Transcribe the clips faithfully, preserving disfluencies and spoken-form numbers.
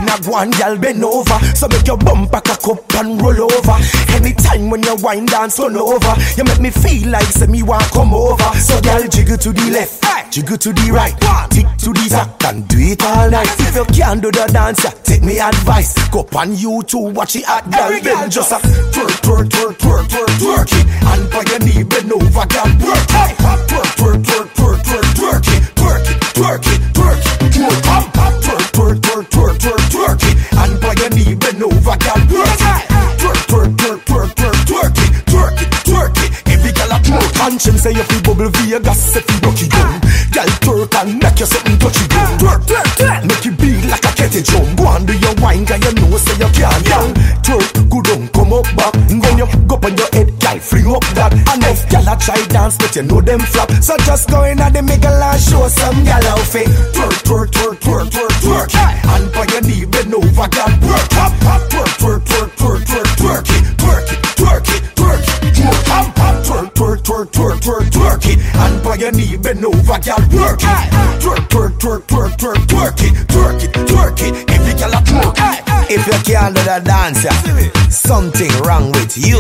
Twerking a go on, girl, bend over. So make your bumper cock up and roll over. Anytime when you wine dance, turn over. You make me feel like say me want come over. So girl, jiggle to the left, jiggle to the right, tick to the top, and do it all night. If you can't do the dance, take me advice. Go on YouTube, watch it at girl, then just a twerk, twerk, twerk, twerk, twerk, twerk it. And by your knee, bend over, girl, work it. Twerk, twerk, twerk, twerk, twerk, twerk it. Twerk it, twerk it, twerk it, twerk it. Twerk, twerk, twerk, twerk, twerk, twerk it. And by your knee, bend over, girl, work it. Twerk, twerk, twerk, twerk, twerk, twerk it. Twerk it, twerk it. Every girl a twerk. Conscience say you feel bubble Vegas, if you rock it down. Girl, twerk and make you something touchy down. Twerk, twerk, twerk, make you beat like a kettle drum. Go and do your wine, girl, you know say you can't down. Twerk, go down, come up back. When you go on your head, girl, fling up that. And if girl a try dance, but you know them flop. So just go in at the middle and show some girl outfit. Twerk, twerk, twerk, twerk, twerk, twerk it. And by your knee, bend over, girl, work up. Twerk, twerk, twerk, twerk, twerk, twerk it. Twerk it, twerk it, twerk it, twerk up. Twerk, twerk, twerk, twerk, twerk, twerk it. And by your knee, bend over, girl, work it. Twerk, twerk, twerk, twerk, twerk, twerk it. Twerk it, twerk it, every girl a twerk. If you can't do the dance, something wrong with you.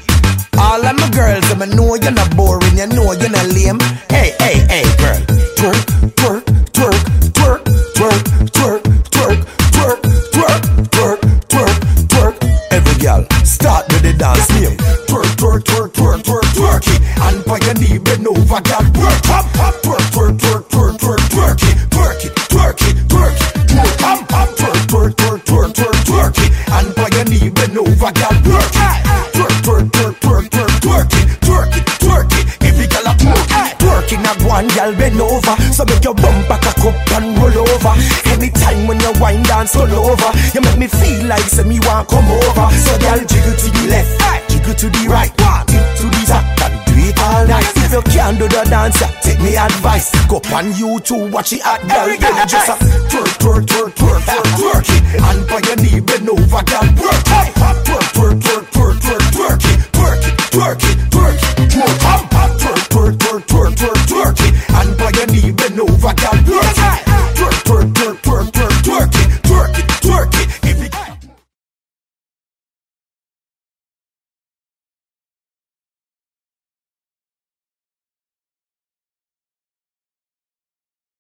All of my girls, I know you're not boring, you know you're not lame. Hey, hey, hey, girl. Twerk, twerk, twerk, twerk, twerk, twerk, twerk, twerk, twerk, twerk, twerk, twerk. Every girl, start with the dance name. Twerk, twerk, twerk, twerk, twerk, twerk it. And by your knee, bend over, girl, work up. Twerk, twerk, twerk, twerk, twerk, twerk it. Twerk it, twerk it, twerk it, twerk up. Twerk, twerk, twerk, twerk, twerk, twerk it. And by your knee, bend over, girl, work it. Twerk, twerk, twerk, twerk, twerk, twerk it. Twerk it, twerk it, every girl a twerk. Twerking a go on, girl, bend over. So make your bumper cock up and roll over. Anytime when you wine dance, turn over. You make me feel like say me want come over. So girl, jiggle to the left, jiggle to the right, tip to the top, and do it all night. If you can't do the dance, take me advice. Go on YouTube, watch it at girl, then just a twerk, twerk, twerk, twerk, twerk, twerk it. And by your knee, bend over, girl, work it. Twerk, twerk.